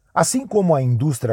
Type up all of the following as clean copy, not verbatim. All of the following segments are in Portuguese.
Assim como a indústria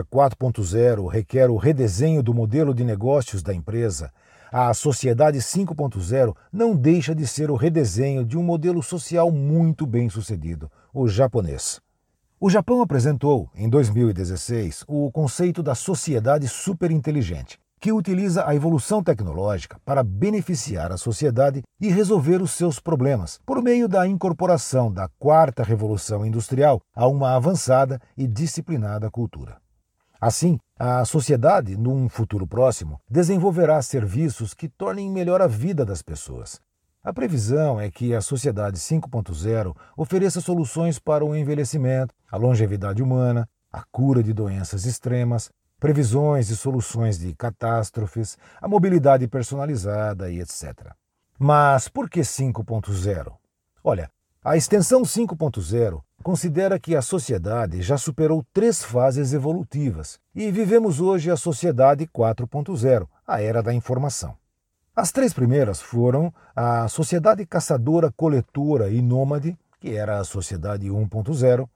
4.0 requer o redesenho do modelo de negócios da empresa, a sociedade 5.0 não deixa de ser o redesenho de um modelo social muito bem sucedido, o japonês. O Japão apresentou, em 2016, o conceito da sociedade superinteligente, que utiliza a evolução tecnológica para beneficiar a sociedade e resolver os seus problemas, por meio da incorporação da quarta revolução industrial a uma avançada e disciplinada cultura. Assim, a sociedade, num futuro próximo, desenvolverá serviços que tornem melhor a vida das pessoas. A previsão é que a sociedade 5.0 ofereça soluções para o envelhecimento, a longevidade humana, a cura de doenças extremas, previsões e soluções de catástrofes, a mobilidade personalizada e etc. Mas por que 5.0? Olha, a extensão 5.0 considera que a sociedade já superou 3 fases evolutivas e vivemos hoje a sociedade 4.0, a era da informação. As 3 primeiras foram a sociedade caçadora-coletora e nômade, que era a sociedade 1.0,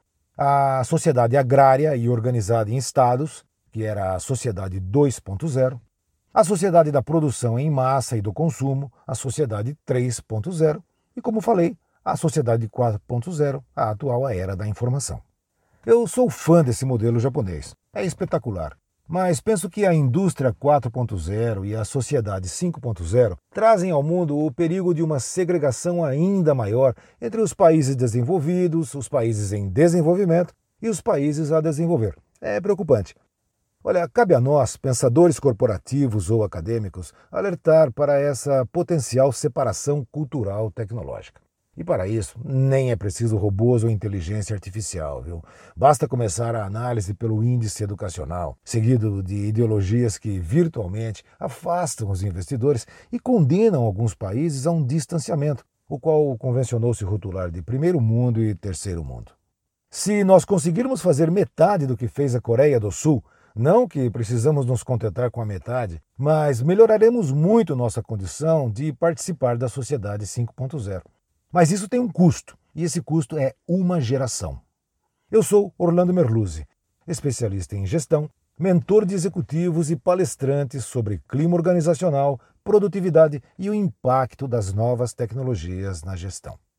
a sociedade agrária e organizada em estados, que era a sociedade 2.0, a sociedade da produção em massa e do consumo, a sociedade 3.0, e, como falei, a sociedade 4.0, a atual era da informação. Eu sou fã desse modelo japonês, é espetacular, mas penso que a indústria 4.0 e a sociedade 5.0 trazem ao mundo o perigo de uma segregação ainda maior entre os países desenvolvidos, os países em desenvolvimento e os países a desenvolver. É preocupante. Olha, cabe a nós, pensadores corporativos ou acadêmicos, alertar para essa potencial separação cultural tecnológica. E para isso, nem é preciso robôs ou inteligência artificial, viu? Basta começar a análise pelo índice educacional, seguido de ideologias que virtualmente afastam os investidores e condenam alguns países a um distanciamento, o qual convencionou-se rotular de primeiro mundo e terceiro mundo. Se nós conseguirmos fazer metade do que fez a Coreia do Sul, não que precisamos nos contentar com a metade, mas melhoraremos muito nossa condição de participar da sociedade 5.0. Mas isso tem um custo, e esse custo é uma geração. Eu sou Orlando Merluzzi, especialista em gestão, mentor de executivos e palestrante sobre clima organizacional, produtividade e o impacto das novas tecnologias na gestão.